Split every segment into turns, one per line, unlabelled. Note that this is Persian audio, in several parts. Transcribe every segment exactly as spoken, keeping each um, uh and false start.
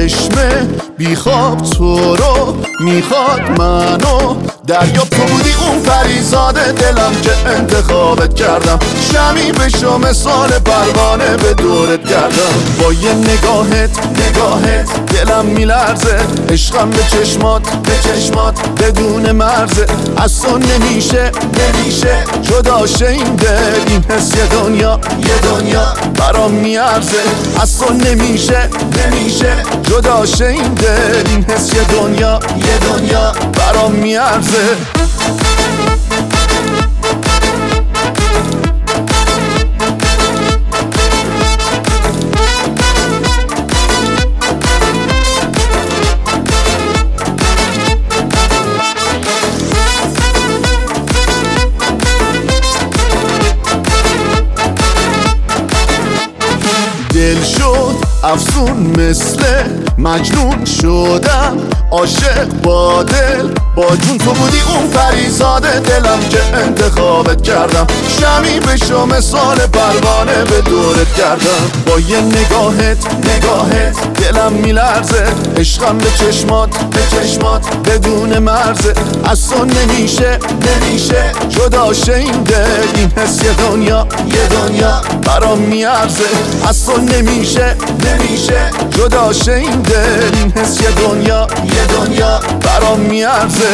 چشمه بیخواب تو رو میخواد منو دریا تو بودی اون پریزاد دلم که انتخابت کردم شمی بشو مثال پروانه به دورت گردم با یه نگاهت نگاهت دلم میلرزه عشقم به چشمات به چشمات بدون مرزه از تو نمیشه نمیشه جدا شه این دل این حس یه دنیا یه دنیا برام میارزه از تو نمیشه نمیشه جدا شه این دل این حس یه دنیا یه دنیا برام میارزه دل شد افسون مثل مجنون شدم عاشق با دل با جون تو بودی اون پریزاد دلم که انتخابت کردم شمی بشو مثال پروانه به دورت گردم با یه نگاهت نگاهت دلم میلرزه عشقم به چشمات به چشمات بدون مرزه از تو نمیشه نمیشه جدا شه این دل این حس یه دنیا یه دنیا برام میارزه از تو نمیشه نمیشه جدا شه این دل این حس یه دنیا یه دنیا برام میارزه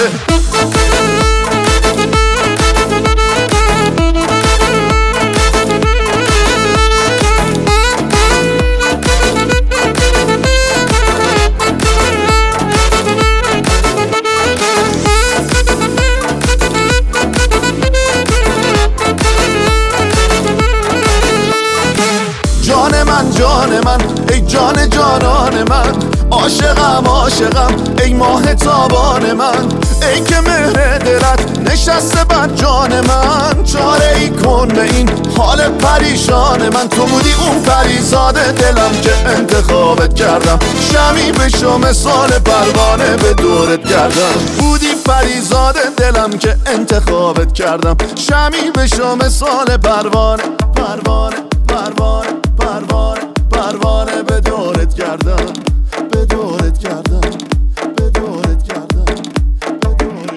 جان من جان من ای جان جانان من عاشقم عاشقم ای ماه تابان من ای که مهر دلت نشسته بر جان من چاره ای کن به این حال پریشان من تو بودی اون پریزاد دلم که انتخابت کردم شمی بشو مثال پروانه به دورت گردم بودی پریزاد دلم که انتخابت کردم شمی بشو مثال پروانه پروانه پروانه پروانه پروانه به دورت گردم به دورت گردم به دورت گردم به دورت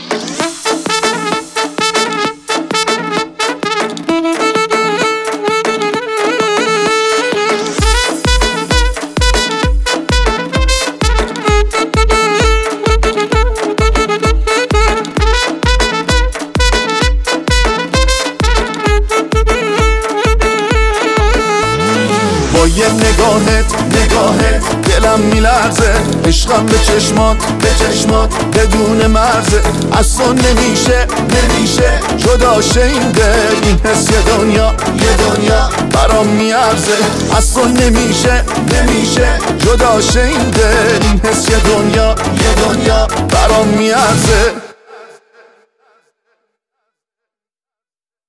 با یه نگاهت نگاهت دلم میلرزه عشقم به چشمات به چشمات بدون مرزه از تو نمیشه نمیشه جدا شه این دل این حس یه دنیا یه دنیا برام میارزه از تو نمیشه نمیشه جدا شه این دل این حس یه دنیا یه دنیا برام میارزه